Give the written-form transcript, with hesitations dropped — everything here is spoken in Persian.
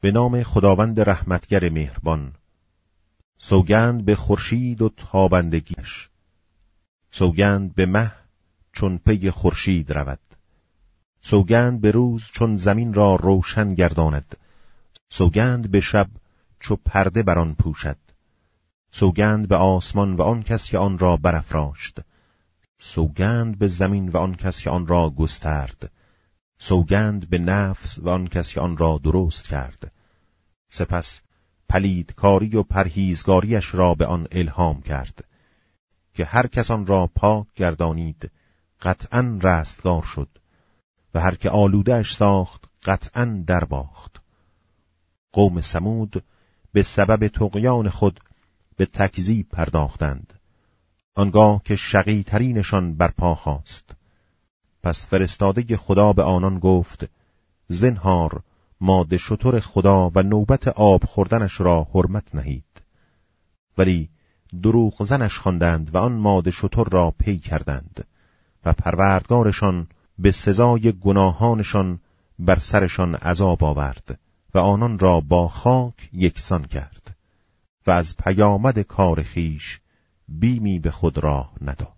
به نام خداوند رحمتگر مهربان. سوگند به خورشید و تابندگیش، سوگند به مه چون پی خورشید رود، سوگند به روز چون زمین را روشن گرداند، سوگند به شب چو پرده بر آن پوشد، سوگند به آسمان و آن کس که آن را برافراشت، سوگند به زمین و آن کس که آن را گسترد، سوگند به نفس و آن کس که آن را درست کرد. سپس پلیدکاری و پرهیزگاریش را به آن الهام کرد که هر کس آن را پاک گردانید قطعاً رستگار شد و هر که آلوده‌اش ساخت قطعاً درباخت. قوم ثمود به سبب طغیان خود به تکذیب پرداختند، آنگاه که شقی ترینشان برپا خاست. پس فرستاده خدا به آنان گفت: زنهار ماده شتر خدا و نوبت آب خوردنش را حرمت نهید. ولی دروغ زنش خواندند و آن ماده شتر را پی کردند و پروردگارشان به سزای گناهانشان بر سرشان عذاب آورد و آنان را با خاک یکسان کرد و از پیامد کار خویش بیمی به خود راه نداد.